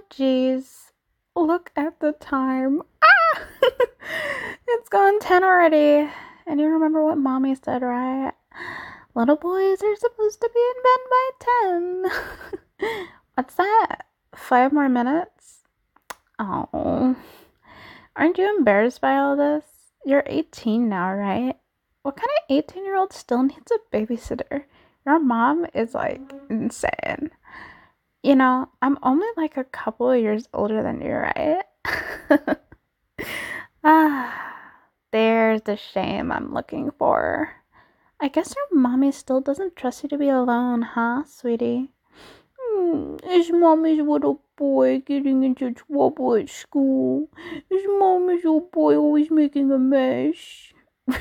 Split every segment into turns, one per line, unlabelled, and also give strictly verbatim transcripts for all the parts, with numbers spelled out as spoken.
geez. Look at the time. Ah! It's gone ten already. And you remember what mommy said, right? Little boys are supposed to be in bed by ten. What's that? Five more minutes? Oh. Aren't you embarrassed by all this? You're eighteen now, right? What kind of eighteen year old still needs a babysitter? Your mom is like insane. You know, I'm only like a couple of years older than you, right? Ah, there's the shame I'm looking for. I guess your mommy still doesn't trust you to be alone, huh, sweetie? Hmm, is mommy's little boy getting into trouble at school? Is mommy's little boy always making a mess?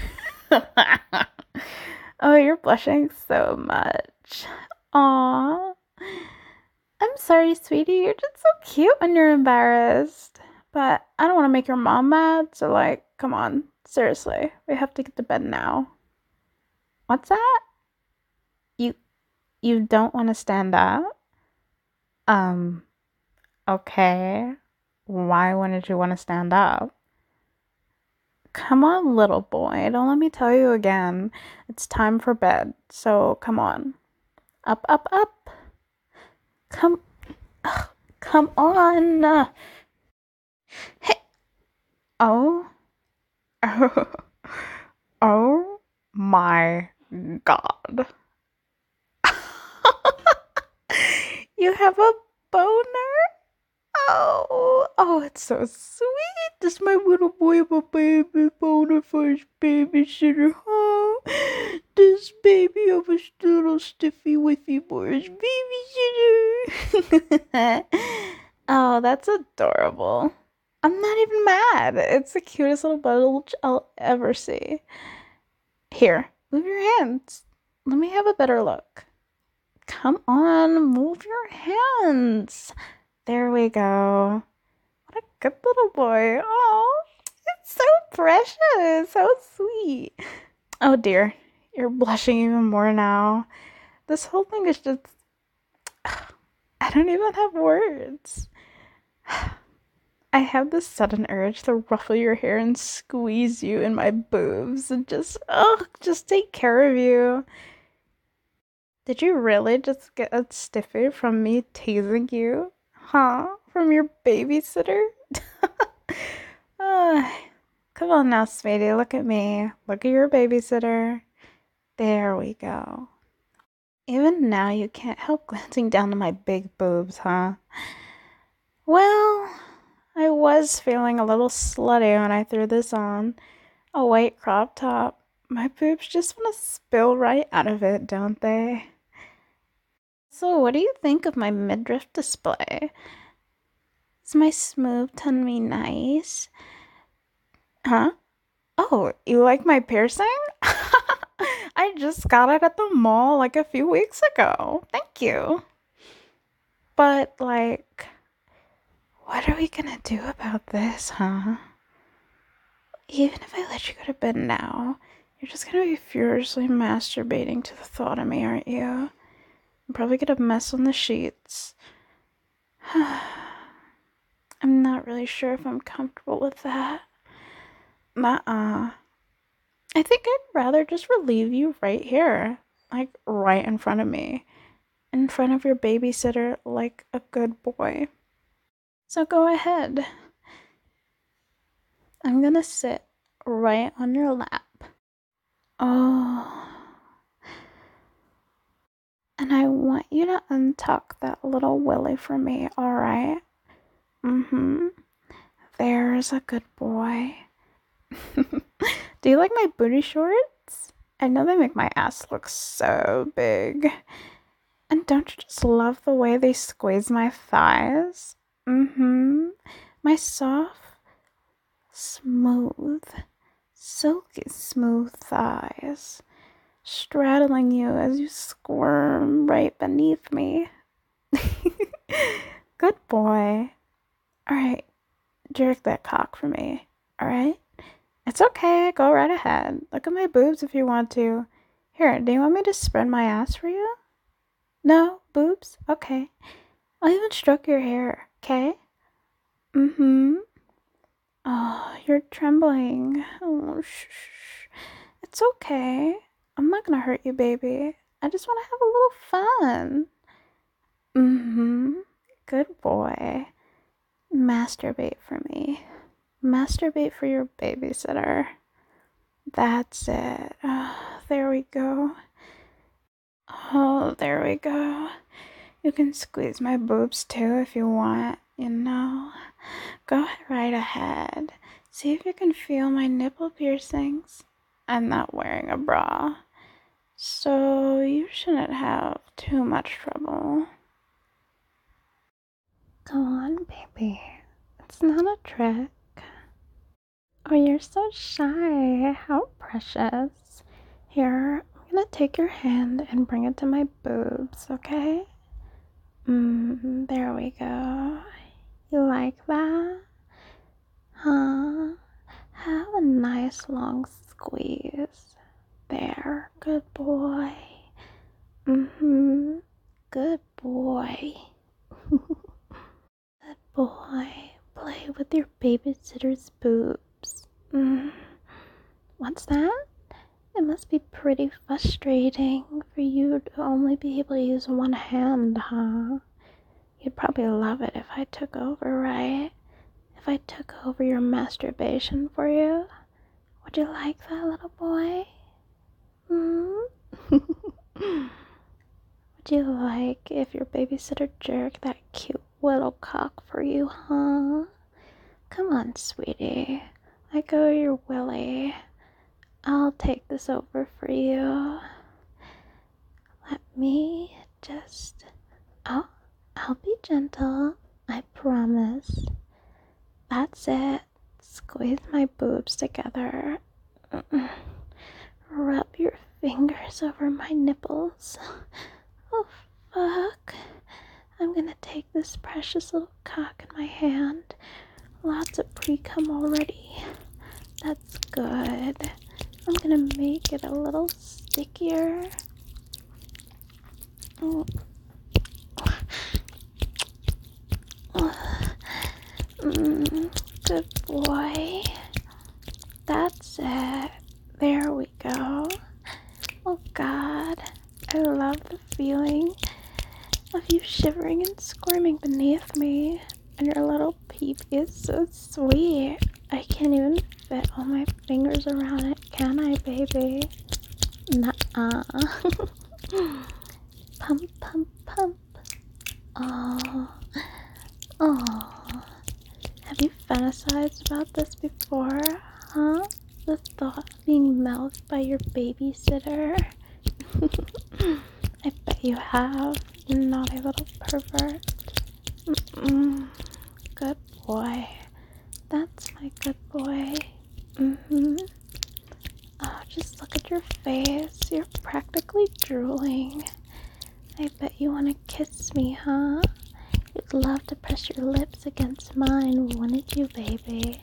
Oh, you're blushing so much. Aw. I'm sorry, sweetie. You're just so cute when you're embarrassed. But I don't want to make your mom mad, so like, come on. Seriously, we have to get to bed now. What's that? You you don't want to stand up? Um, okay. Why wouldn't you want to stand up? Come on, little boy. Don't let me tell you again. It's time for bed. So come on. Up, up, up. Come, ugh, come on. Hey. Oh. Oh my God. You have a boner? Oh, oh, it's so sweet. Does my little boy have a baby boner for his babysitter, huh? Does baby have a little stiffy wiffy for his babysitter? Oh, that's adorable. I'm not even mad. It's the cutest little bundle I'll ever see. Here, move your hands. Let me have a better look. Come on, move your hands. There we go. What a good little boy. Oh, it's so precious. So sweet. Oh dear. You're blushing even more now. This whole thing is just... I don't even have words. I have this sudden urge to ruffle your hair and squeeze you in my boobs and just, oh, just take care of you. Did you really just get a stiffy from me teasing you? Huh? From your babysitter? uh, come on now, sweetie. Look at me. Look at your babysitter. There we go. Even now, you can't help glancing down to my big boobs, huh? Well, I was feeling a little slutty when I threw this on. A white crop top. My boobs just want to spill right out of it, don't they? So, what do you think of my midriff display? Is my smooth tummy nice? Huh? Oh, you like my piercing? I just got it at the mall like a few weeks ago. Thank you. But, like, what are we gonna do about this, huh? Even if I let you go to bed now, you're just gonna be furiously masturbating to the thought of me, aren't you? I'm probably gonna mess on the sheets. I'm not really sure if I'm comfortable with that. Nuh-uh. I think I'd rather just relieve you right here. Like, right in front of me. In front of your babysitter, like a good boy. So go ahead. I'm gonna sit right on your lap. Oh. And I want you to untuck that little willy for me, alright? Mm-hmm. There's a good boy. Do you like my booty shorts? I know they make my ass look so big. And don't you just love the way they squeeze my thighs? Mm-hmm. My soft, smooth, silky smooth thighs, straddling you as you squirm right beneath me. Good boy. Alright, jerk that cock for me, alright? It's okay, go right ahead. Look at my boobs if you want to. Here, do you want me to spread my ass for you? No? Boobs? Okay. I'll even stroke your hair. Okay? Mm-hmm. Oh, you're trembling. Oh, shh, shh. It's okay. I'm not gonna hurt you, baby. I just want to have a little fun. Mm-hmm. Good boy. Masturbate for me. Masturbate for your babysitter. That's it. Oh, there we go. Oh, there we go. You can squeeze my boobs too if you want, you know. Go right ahead. See if you can feel my nipple piercings. I'm not wearing a bra, so you shouldn't have too much trouble. Go on, baby. It's not a trick. Oh, you're so shy. How precious. Here, I'm gonna take your hand and bring it to my boobs, okay? Mm, there we go. You like that? Huh? Have a nice long squeeze. There. Good boy. Mm-hmm. Good boy. Good boy. Play with your babysitter's boobs. Mm. What's that? It must be pretty frustrating for you to only be able to use one hand, huh? You'd probably love it if I took over, right? If I took over your masturbation for you. Would you like that, little boy? Hmm? Would you like if your babysitter jerked that cute little cock for you, huh? Come on, sweetie. Let go of your willy. I'll take this over for you. Let me just... Oh, I'll be gentle. I promise. That's it. Squeeze my boobs together. Rub your fingers over my nipples. Oh, fuck. I'm gonna take this precious little cock in my hand. Lots of pre-cum already. That's good. I'm gonna make it a little stickier. Oh. Mm, good boy. That's it. There we go. Oh God, I love the feeling of you shivering and squirming beneath me. And your little peep is so sweet. I can't even fit all my fingers around it, can I, baby? Nuh-uh. Pump, pump, pump. Oh. Oh. Have you fantasized about this before, huh? The thought of being mouthed by your babysitter? I bet you have, you naughty little pervert. Mm-mm. Good boy. That's my good boy. Mm-hmm. Oh, just look at your face. You're practically drooling. I bet you want to kiss me, huh? You'd love to press your lips against mine, wouldn't you, baby?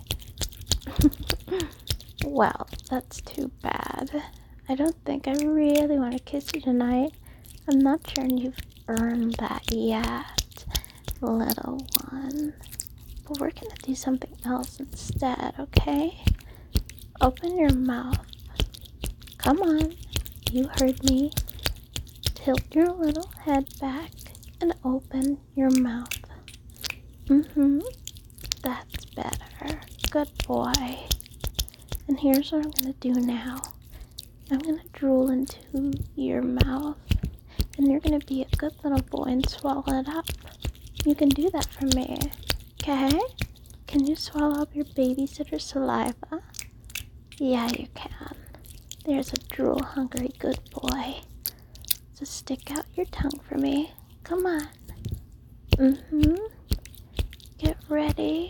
Well, that's too bad. I don't think I really want to kiss you tonight. I'm not sure you've earned that yet, little one. But we're gonna do something else instead, okay? Open your mouth. Come on, you heard me. Tilt your little head back and open your mouth. Mm-hmm. That's better. Good boy. And here's what I'm gonna do now. I'm gonna drool into your mouth, and you're gonna be a good little boy and swallow it up. You can do that for me, okay? Can you swallow up your babysitter's saliva? Yeah, you can. There's a drool-hungry good boy. So stick out your tongue for me. Come on. Mm-hmm. Get ready.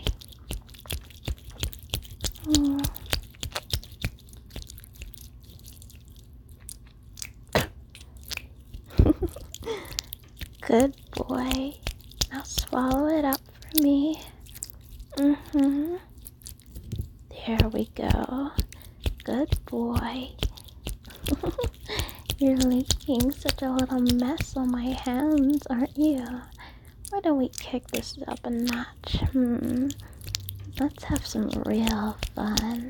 Mm. Good boy. Now swallow it up for me. Mm-hmm. There we go. Good boy. You're leaking such a little mess on my hands, aren't you? Why don't we kick this up a notch? Hmm. Let's have some real fun.